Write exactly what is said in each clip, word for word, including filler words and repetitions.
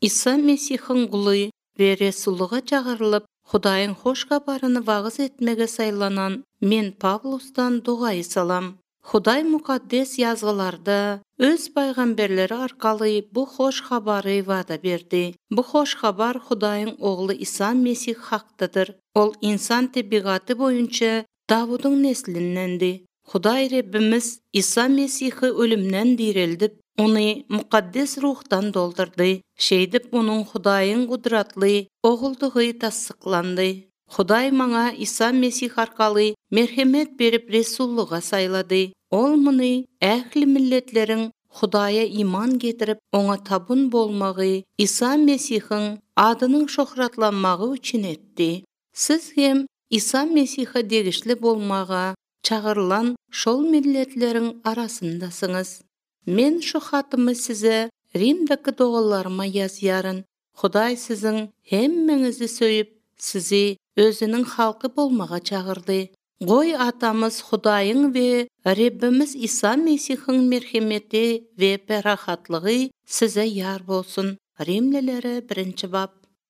İsa Mesih'in qulu ve Resulluğa çağırılıp Hudaýyň hoş habaryny wagys etmege saýlanan men Pawlusdan dogaý salam. Hudaý mukaddes yazgylarda öz paýgamberleri arkaly bu hoş habary wada berdi. Bu hoş habar Hudaýyň ogly İsa Mesih hakdydyr. Ol insan tebigaty boýunça Davudyň neslindendi. Hudaý Rabbimiz İsa Mesih'i ölümden dirildi. Onu mukaddes ruhdan doldurdy. Şeýdip onuň Hudaýyň gudratly oguldygy tasdyklandy. Hudaý maňa İsa Mesih arkaly merhemet berip Resulluğa saýlady. Ol muny ähli milletleriň Hudaýa iman getirip oňa tabun bolmagy İsa Mesih'iň adynyň şöhratlanmagy üçin etdi. Siz hem İsa Mesih'e degişli bolmaga çağırılan şol milletleriň arasyndasyňyz. Men şu hatymy size Rimdeki dogallaryma ýazýaryn. Hudaý siziň hemmeňizi söýüp, sizi özüniň halky bolmaga çağırdy. Goý atamyz Hudaýyň we Rabbimiz İsa Mesih'iň merhemeti we berahatlygy size ýar bolsun. Rimlilere birinci bab.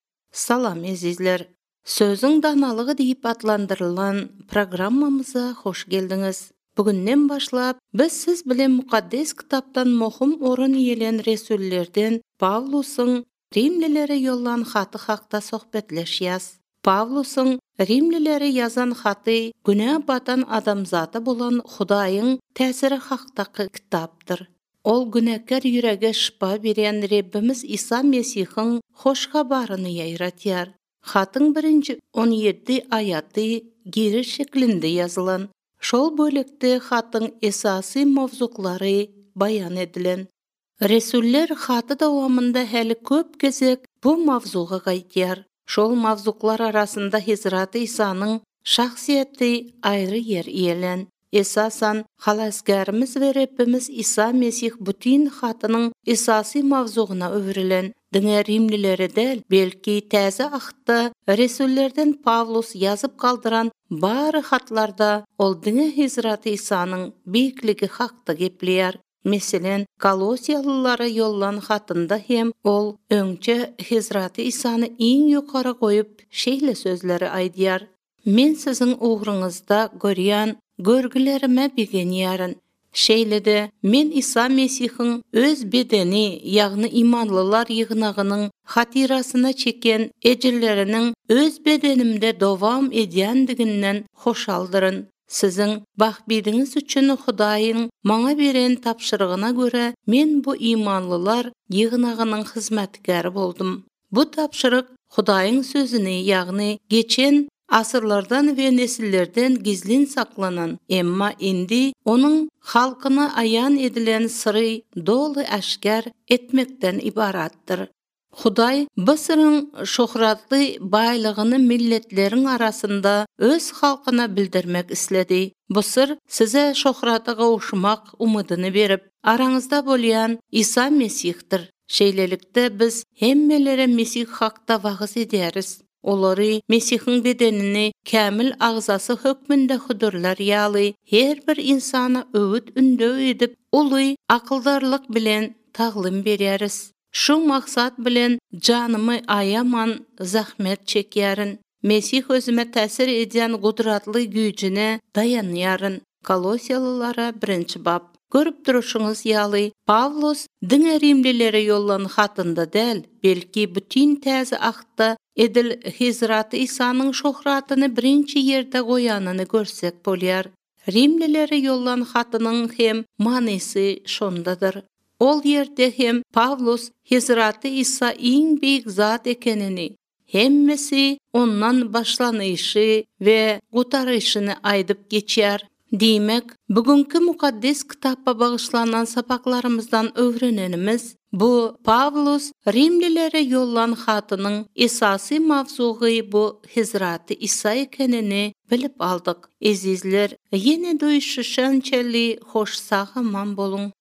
Salam ezizler. Sözüň danalygy diýip adlandyrylan programmamyza hoş geldiňiz. Bugünden başlap biz siz bilen mukaddes kitapdan muhim orun ýelen resullerden Pawlusyň Rimlilere ýollan haty hakda sohbetleşýäs. Pawlusyň Rimlilere ýazan haty günah batan adamzata bolan Hudaýyň täsiri hakdaky kitapdyr. Ol günäkär ýürege şipa beren Rabbimiz İsa Mesih'iň hoş habaryny ýaýratýar. Hatyň birinji on ýedi aýaty giriş şeklinde ýazylan. Şol bölekde hatyň esasy mawzuklary bayan edilen. Resuller haty dowamında häli köp gezek bu mawzuga gaýtýar. Şol mawzuklar arasynda Hizrat İsa'nyň şahsiýeti aýry ýer iýelen. Esasan halasgarymyz we Rabbimiz İsa Mesih bütün hatynyň esasy mawzuguna öwrilen. Diňe Rimlilere del, belki täze ahda Resullerden Pawlus ýazyp kaldyran bary hatlarda ol diňe Hizrat İsa'nyň beýikligi hakda gepleýär. Meselen, Kolosiýalylara ýollan hatynda hem ol öňçe Hizrat İsa'ny iň ýokary goýup şeýle sözleri aýdýar. Men siziň ugruňyzda görýän görgülerime bigenýäryn. Şeýlede men İsa Mesih'iň öz bedeni, ýagny imanlylar ýygnagynyň hatirasyna çeken ejirleriniň öz bedenimde dowam edýändiginden hoşaldyryn. Siziň bahbediňiz üçin Hudaýyň maňa beren tapşyrygyna görä men bu imanlylar ýygnagynyň hyzmatgäri boldum. Bu tapşyryk Hudaýyň sözüni, ýagny geçen asırlardan ve nesillerden gizlin saklanan, emma indi onun halkına ayan edilen sırrı dolu aşkar etmekten ibaratdır. Hudaý bu sırrın şöhratly baýlygyny milletlerin arasında öz halkına bildirmek isledi. Bu sır size şöhrata gowuşmak umydyny berip, araňyzda bolýan İsa Mesih'tir. Şeýlelikde biz hemmelere Mesih hakda wagys ederiz. Olary Mesih'iň bedenini kämil agzasy hökmünde hudurlar ýaly her bir insana öwüt ündö edip uly akyldarlyk bilen taglim berýäris. Şu maksat bilen janymy ayaman zahmet çekýärin. Mesih özüme täsir edýän gudratly güýjüne dayanýaryn. Kolosiýalylara birinci bab. Görüp duruşuňyz ýaly Pawlus diňe Rimlilere ýollan hatynda del, belki bütün täze ahda edil Hizrat İsa'nyň şöhratyny birinci ýerde goýanyny görsek bolýar. Rimlilere ýollan hatynyň hem manysy şondadyr. Ol ýerde hem Pawlus Hizrat İsa iň beýik zat ekenini, hemmesi ondan başlanyşy we gutaryşyny aýdyp geçýär. Diýmek, bugünkü mukaddes kitappa bagyşlanan sapaklarymyzdan öwrenenimiz bu Pawlus Rimlilere ýollan hatynyň esasy mawzugy bu Hizrat İsa ekenini bilip aldyk. Ezizler, ýene duýuşançally hoş sagaman bolun.